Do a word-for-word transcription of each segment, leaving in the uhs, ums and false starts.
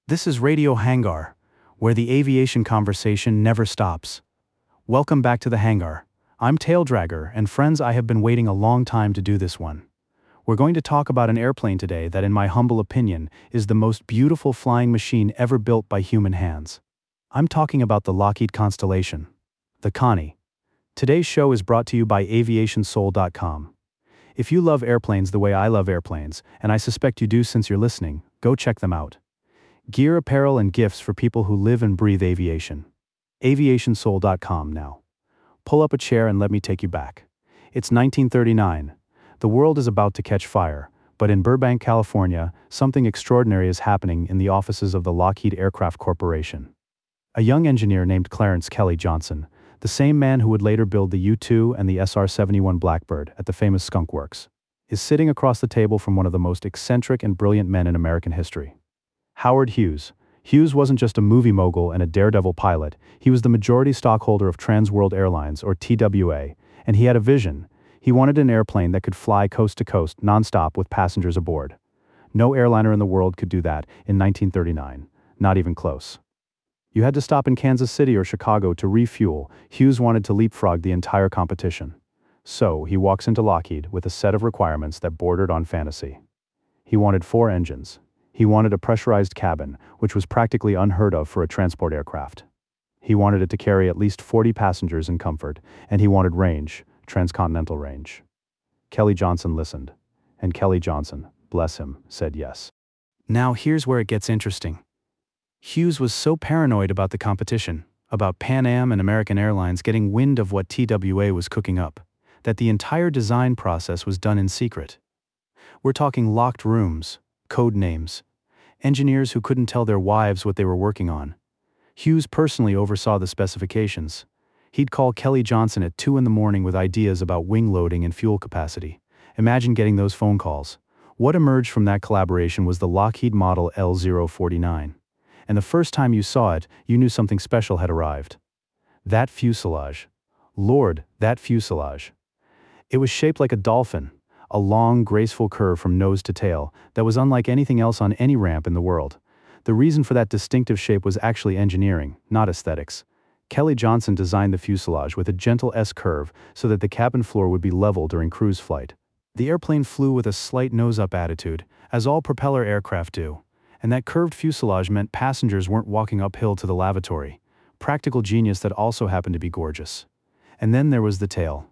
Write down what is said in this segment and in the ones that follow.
This is Radio Hangar, where the aviation conversation never stops. Welcome back to the hangar. I'm Taildragger, and friends, I have been waiting a long time to do this one. We're going to talk about an airplane today that, in my humble opinion, is the most beautiful flying machine ever built by human hands. I'm talking about the Lockheed Constellation, the Connie. Today's show is brought to you by aviation soul dot com. If you love airplanes the way I love airplanes, and I suspect you do since you're listening, go check them out. Gear, apparel, and gifts for people who live and breathe aviation. aviation soul dot com now. Pull up a chair and let me take you back. It's nineteen thirty-nine. The world is about to catch fire, but in Burbank, California, something extraordinary is happening in the offices of the Lockheed Aircraft Corporation. A young engineer named Clarence Kelly Johnson, the same man who would later build the U two and the S R seventy-one Blackbird at the famous Skunk Works, is sitting across the table from one of the most eccentric and brilliant men in American history. Howard Hughes. Hughes wasn't just a movie mogul and a daredevil pilot, he was the majority stockholder of Trans World Airlines, or T W A, and he had a vision. He wanted an airplane that could fly coast to coast, nonstop, with passengers aboard. No airliner in the world could do that in nineteen thirty-nine, not even close. You had to stop in Kansas City or Chicago to refuel. Hughes wanted to leapfrog the entire competition. So, he walks into Lockheed with a set of requirements that bordered on fantasy. He wanted four engines. He wanted a pressurized cabin, which was practically unheard of for a transport aircraft. He wanted it to carry at least forty passengers in comfort, and he wanted range, transcontinental range. Kelly Johnson listened, and Kelly Johnson, bless him, said yes. Now here's where it gets interesting. Hughes was so paranoid about the competition, about Pan Am and American Airlines getting wind of what T W A was cooking up, that the entire design process was done in secret. We're talking locked rooms, code names, engineers who couldn't tell their wives what they were working on. Hughes personally oversaw the specifications. He'd call Kelly Johnson at two in the morning with ideas about wing loading and fuel capacity. Imagine getting those phone calls. What emerged from that collaboration was the Lockheed Model L zero forty-nine. And the first time you saw it, you knew something special had arrived. That fuselage. Lord, that fuselage. It was shaped like a dolphin, a long, graceful curve from nose to tail that was unlike anything else on any ramp in the world. The reason for that distinctive shape was actually engineering, not aesthetics. Kelly Johnson designed the fuselage with a gentle S-curve so that the cabin floor would be level during cruise flight. The airplane flew with a slight nose-up attitude, as all propeller aircraft do. And that curved fuselage meant passengers weren't walking uphill to the lavatory. Practical genius that also happened to be gorgeous. And then there was the tail.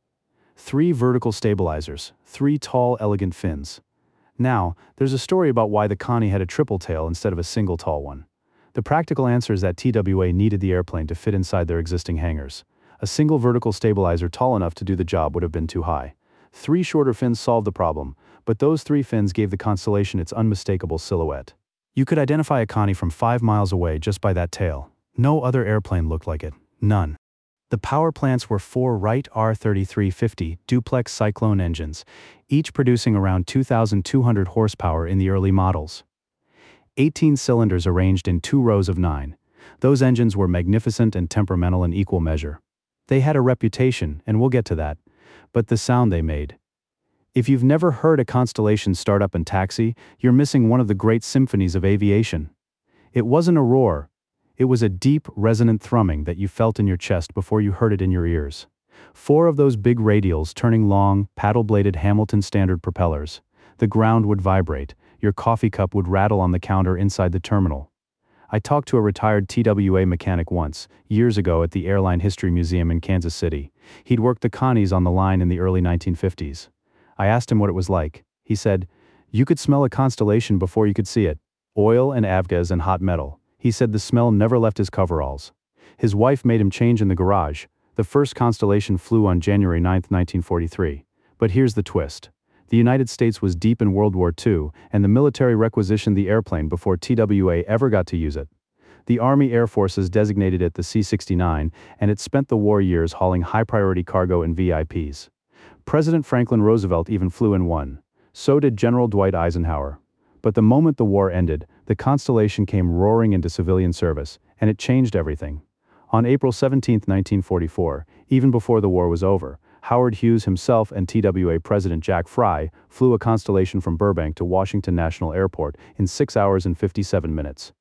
Three vertical stabilizers, three tall, elegant fins. Now, there's a story about why the Connie had a triple tail instead of a single tall one. The practical answer is that T W A needed the airplane to fit inside their existing hangars. A single vertical stabilizer tall enough to do the job would have been too high. Three shorter fins solved the problem, but those three fins gave the Constellation its unmistakable silhouette. You could identify a Connie from five miles away just by that tail. No other airplane looked like it. None. The power plants were four Wright R thirty-three fifty duplex Cyclone engines, each producing around two thousand two hundred horsepower in the early models. eighteen cylinders arranged in two rows of nine. Those engines were magnificent and temperamental in equal measure. They had a reputation, and we'll get to that, but the sound they made. If you've never heard a Constellation start up and taxi, you're missing one of the great symphonies of aviation. It wasn't a roar. It was a deep, resonant thrumming that you felt in your chest before you heard it in your ears. Four of those big radials turning long, paddle-bladed Hamilton Standard propellers. The ground would vibrate, your coffee cup would rattle on the counter inside the terminal. I talked to a retired T W A mechanic once, years ago at the Airline History Museum in Kansas City. He'd worked the Connies on the line in the early nineteen fifties. I asked him what it was like. He said, "You could smell a Constellation before you could see it. Oil and avgas and hot metal." He said the smell never left his coveralls. His wife made him change in the garage. The first Constellation flew on January ninth, nineteen forty-three. But here's the twist. The United States was deep in World War Two, and the military requisitioned the airplane before T W A ever got to use it. The Army Air Forces designated it the C sixty-nine, and it spent the war years hauling high-priority cargo and V I Ps. President Franklin Roosevelt even flew in one. So did General Dwight Eisenhower. But the moment the war ended, the Constellation came roaring into civilian service, and it changed everything. On April seventeenth, nineteen forty-four, even before the war was over, Howard Hughes himself and T W A President Jack Fry flew a Constellation from Burbank to Washington National Airport in six hours and fifty-seven minutes.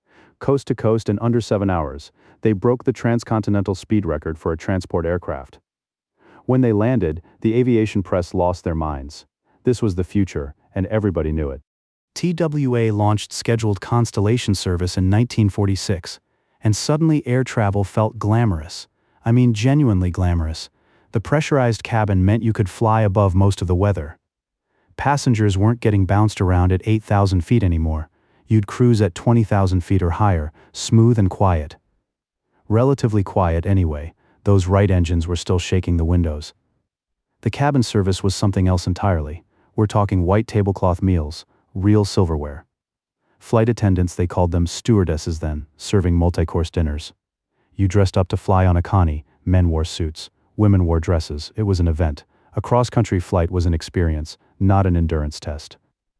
coast to coast in under seven hours. They broke the transcontinental speed record for a transport aircraft. When they landed, the aviation press lost their minds. This was the future, and everybody knew it. T W A launched scheduled Constellation service in nineteen forty-six, and suddenly air travel felt glamorous. I mean genuinely glamorous. The pressurized cabin meant you could fly above most of the weather. Passengers weren't getting bounced around at eight thousand feet anymore. You'd cruise at twenty thousand feet or higher, smooth and quiet. Relatively quiet anyway. Those Wright engines were still shaking the windows. The cabin service was something else entirely. We're talking white tablecloth meals, real silverware. Flight attendants, they called them stewardesses then, serving multi-course dinners. You dressed up to fly on a Connie, men wore suits, women wore dresses. It was an event. A cross-country flight was an experience, not an endurance test.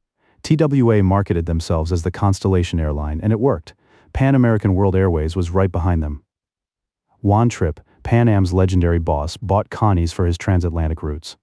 T W A marketed themselves as the Constellation airline, and it worked. Pan American World Airways was right behind them. Juan Trippe, Pan Am's legendary boss, bought Connies for his transatlantic routes.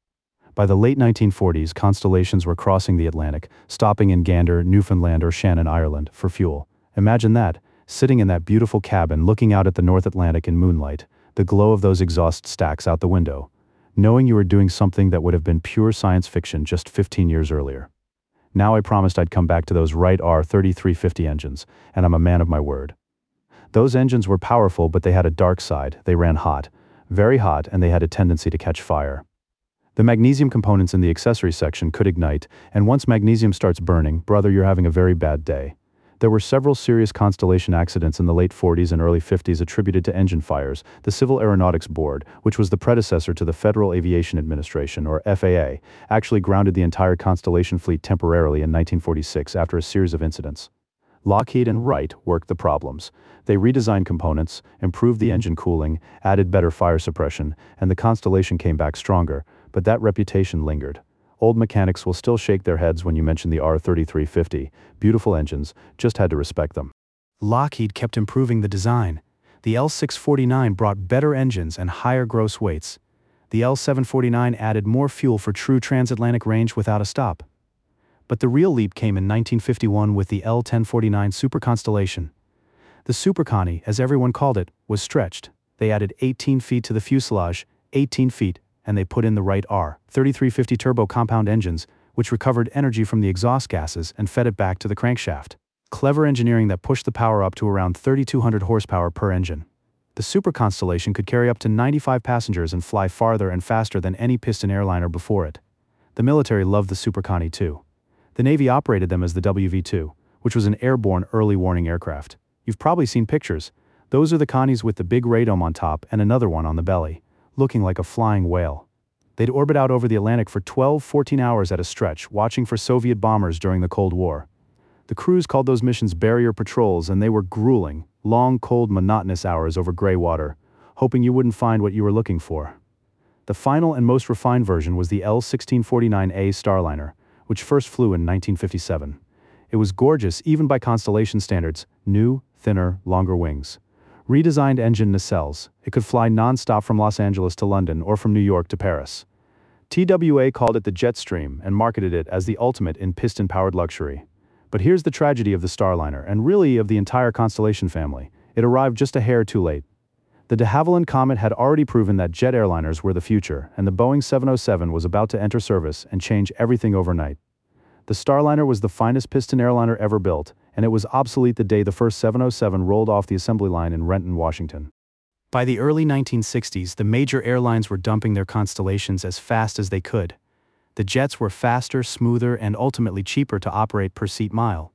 By the late nineteen forties, Constellations were crossing the Atlantic, stopping in Gander, Newfoundland or Shannon, Ireland, for fuel. Imagine that, sitting in that beautiful cabin looking out at the North Atlantic in moonlight, the glow of those exhaust stacks out the window, knowing you were doing something that would have been pure science fiction just fifteen years earlier. Now I promised I'd come back to those Wright R thirty-three fifty engines, and I'm a man of my word. Those engines were powerful, but they had a dark side. They ran hot, very hot, and they had a tendency to catch fire. The magnesium components in the accessory section could ignite, and once magnesium starts burning, brother, you're having a very bad day. There were several serious Constellation accidents in the late forties and early fifties attributed to engine fires. The Civil Aeronautics Board, which was the predecessor to the Federal Aviation Administration, or F A A, actually grounded the entire Constellation fleet temporarily in nineteen forty-six after a series of incidents. Lockheed and Wright worked the problems. They redesigned components, improved the engine cooling, added better fire suppression, and the Constellation came back stronger, but that reputation lingered. Old mechanics will still shake their heads when you mention the R thirty-three fifty. Beautiful engines, just had to respect them. Lockheed kept improving the design. The L six forty-nine brought better engines and higher gross weights. The L seven forty-nine added more fuel for true transatlantic range without a stop. But the real leap came in nineteen fifty-one with the L ten forty-nine Super Constellation. The Super Connie, as everyone called it, was stretched. They added eighteen feet to the fuselage, eighteen feet, and they put in the Wright R thirty-three fifty turbo compound engines, which recovered energy from the exhaust gases and fed it back to the crankshaft. Clever engineering that pushed the power up to around thirty-two hundred horsepower per engine. The Super Constellation could carry up to ninety-five passengers and fly farther and faster than any piston airliner before it. The military loved the Super Connie too. The Navy operated them as the W V two, which was an airborne early warning aircraft. You've probably seen pictures. Those are the Connies with the big radome on top and another one on the belly, looking like a flying whale. They'd orbit out over the Atlantic for twelve, fourteen hours at a stretch, watching for Soviet bombers during the Cold War. The crews called those missions barrier patrols, and they were grueling, long, cold, monotonous hours over gray water, hoping you wouldn't find what you were looking for. The final and most refined version was the L sixteen forty-nine A Starliner, which first flew in nineteen fifty-seven. It was gorgeous even by Constellation standards, new, thinner, longer wings. Redesigned engine nacelles, it could fly non-stop from Los Angeles to London or from New York to Paris. T W A called it the Jetstream and marketed it as the ultimate in piston-powered luxury. But here's the tragedy of the Starliner, and really of the entire Constellation family. It arrived just a hair too late. The de Havilland Comet had already proven that jet airliners were the future, and the Boeing seven oh seven was about to enter service and change everything overnight. The Starliner was the finest piston airliner ever built, and it was obsolete the day the first seven oh seven rolled off the assembly line in Renton, Washington. By the early nineteen sixties, the major airlines were dumping their Constellations as fast as they could. The jets were faster, smoother, and ultimately cheaper to operate per seat mile.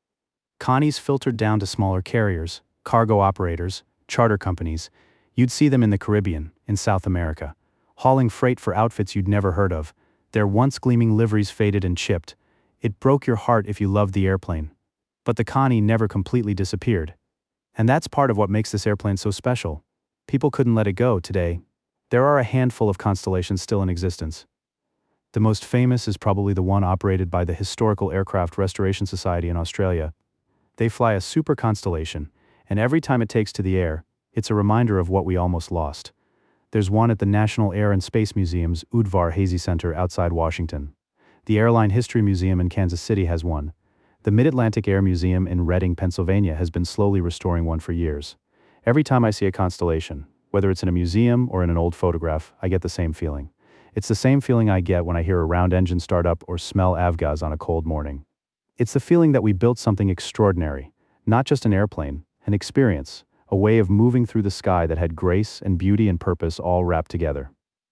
Connies filtered down to smaller carriers, cargo operators, charter companies. You'd see them in the Caribbean, in South America, hauling freight for outfits you'd never heard of. Their once gleaming liveries faded and chipped. It broke your heart if you loved the airplane. But the Connie never completely disappeared. And that's part of what makes this airplane so special. People couldn't let it go today. There are a handful of Constellations still in existence. The most famous is probably the one operated by the Historical Aircraft Restoration Society in Australia. They fly a Super Constellation, and every time it takes to the air, it's a reminder of what we almost lost. There's one at the National Air and Space Museum's Udvar Hazy Center outside Washington. The Airline History Museum in Kansas City has one. The Mid-Atlantic Air Museum in Reading, Pennsylvania has been slowly restoring one for years. Every time I see a constellation, whether it's in a museum or in an old photograph, I get the same feeling. It's the same feeling I get when I hear a round engine start up or smell avgas on a cold morning. It's the feeling that we built something extraordinary, not just an airplane, an experience, a way of moving through the sky that had grace and beauty and purpose all wrapped together.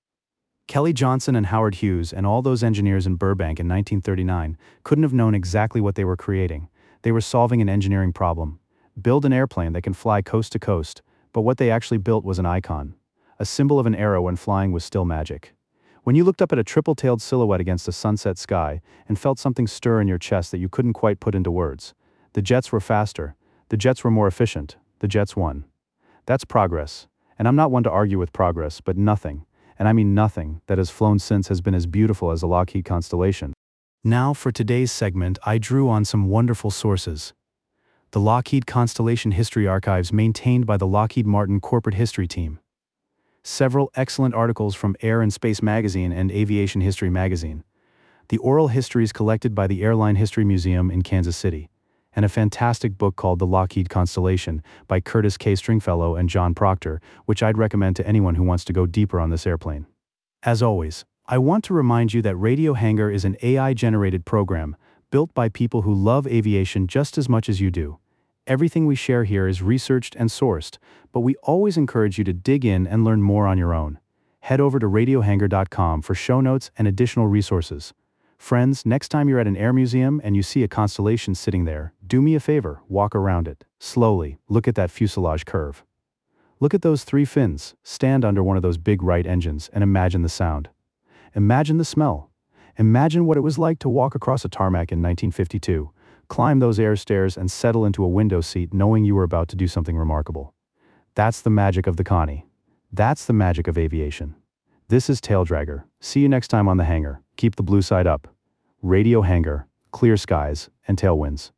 Kelly Johnson and Howard Hughes and all those engineers in Burbank in nineteen thirty-nine couldn't have known exactly what they were creating. They were solving an engineering problem. Build an airplane that can fly coast to coast, but what they actually built was an icon, a symbol of an era when flying was still magic. When you looked up at a triple-tailed silhouette against a sunset sky and felt something stir in your chest that you couldn't quite put into words. The jets were faster, the jets were more efficient, the jets won. That's progress, and I'm not one to argue with progress, but nothing, and I mean nothing, that has flown since has been as beautiful as the Lockheed Constellation. Now for today's segment, I drew on some wonderful sources. The Lockheed Constellation History Archives maintained by the Lockheed Martin Corporate History Team. Several excellent articles from Air and Space Magazine and Aviation History Magazine. The oral histories collected by the Airline History Museum in Kansas City. And a fantastic book called The Lockheed Constellation by Curtis K. Stringfellow and John Proctor, which I'd recommend to anyone who wants to go deeper on this airplane. As always, I want to remind you that Radio Hangar is an A I-generated program built by people who love aviation just as much as you do. Everything we share here is researched and sourced, but we always encourage you to dig in and learn more on your own. Head over to radio hangar dot com for show notes and additional resources. Friends, next time you're at an air museum and you see a constellation sitting there, do me a favor, walk around it. Slowly, look at that fuselage curve. Look at those three fins, stand under one of those big Wright engines and imagine the sound. Imagine the smell. Imagine what it was like to walk across a tarmac in nineteen fifty-two, climb those air stairs and settle into a window seat knowing you were about to do something remarkable. That's the magic of the Connie. That's the magic of aviation. This is Tail Dragger. See you next time on the hangar. Keep the blue side up. Radio Hangar, clear skies, and tailwinds.